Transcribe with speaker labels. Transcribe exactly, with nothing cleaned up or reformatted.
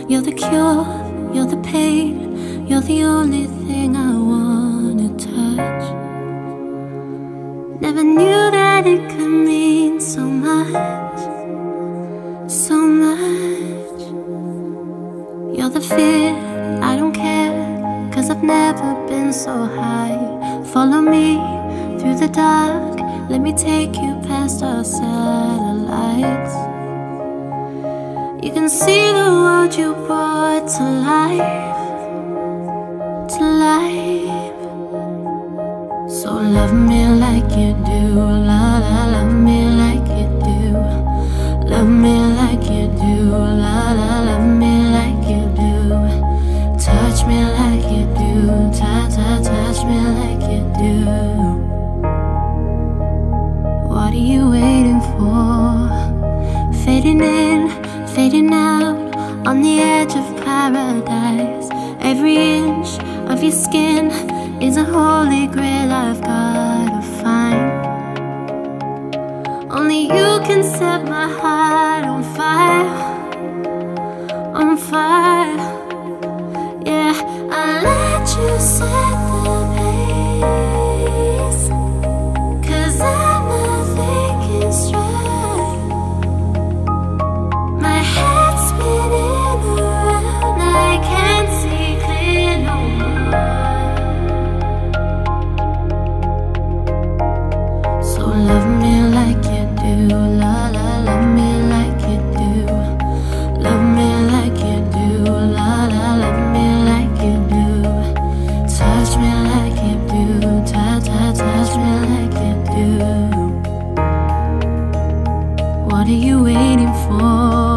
Speaker 1: You're the cure, you're the pain, you're the only thing I wanna touch. Never knew that it could mean so much, so much. You're the fear, I don't care, 'cause I've never been so high. Follow me through the dark, let me take you past our satellites. You can see the world you brought to life, to life. So love me like you do, la la, love me like you do. Love me like you do, la la, love me like you do. Touch me like you do, ta ta, touch me like you do. What are you waiting for? Fading in, fading out, on the edge of paradise. Every inch of your skin is a holy grail I've gotta find. Only you can set my heart on fire, on fire. Yeah, I'll let you set the pace, 'cause I'm not thinking straight. My head's spinning around, I can't see clear no more. So love me like you do, la la, love me like you do. Love me like you do, la la, love me like you do. Touch me like you do, ta ta, touch me like you do. What are you waiting for?